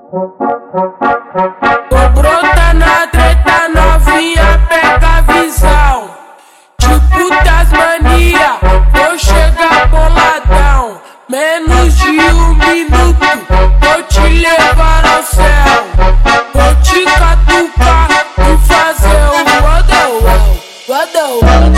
Tô brota na treta, novinha, pega a visão. Tipo das mania, vou chegar boladão. Menos de 1 minuto, vou te levar ao céu. Vou te catucar e fazer o wadawau, wadawau.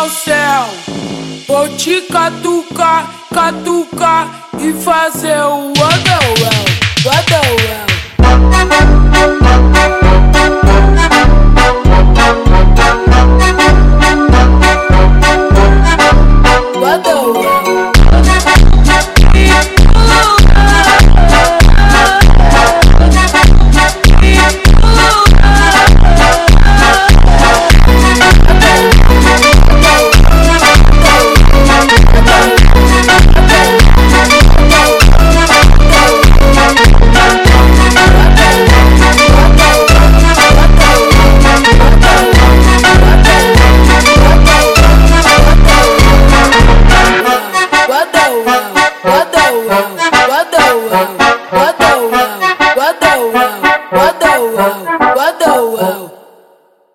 Vou te catucar, catucar e fazer o